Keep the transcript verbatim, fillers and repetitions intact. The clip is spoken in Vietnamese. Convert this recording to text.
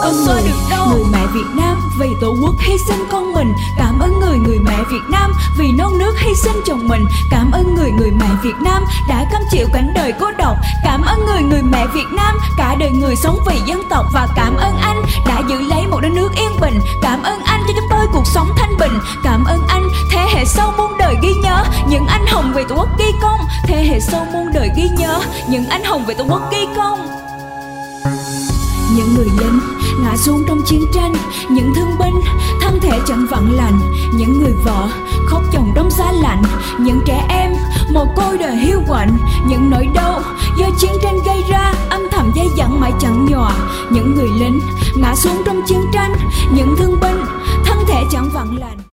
ơn người, người mẹ Việt Nam vì tổ quốc hy sinh con mình. Cảm ơn người, người mẹ Việt Nam vì non nước hy sinh chồng mình. Cảm ơn người, người mẹ Việt Nam đã cam chịu cảnh đời cô độc. Cảm ơn người, người mẹ Việt Nam cả đời người sống vì dân tộc. Và cảm ơn anh đã giữ lấy một đất nước yên bình. Cảm ơn anh cho chúng tôi cuộc sống thanh bình. Cảm ơn anh thế hệ sau muôn đời ghi nhớ những anh hùng vì tổ quốc ghi công. Thế hệ sau muôn đời ghi nhớ những anh hùng vì tổ quốc ghi công. Những người lính ngã xuống trong chiến tranh, những thương binh thân thể chẳng vặn lành, những người vợ khóc chồng trong giá lạnh, những trẻ em mồ côi đời hiu quạnh, những nỗi đau do chiến tranh gây ra âm thầm dai dẳng mãi chẳng nhòa. Những người lính ngã xuống trong chiến tranh, những thương binh thân thể chẳng vặn lành.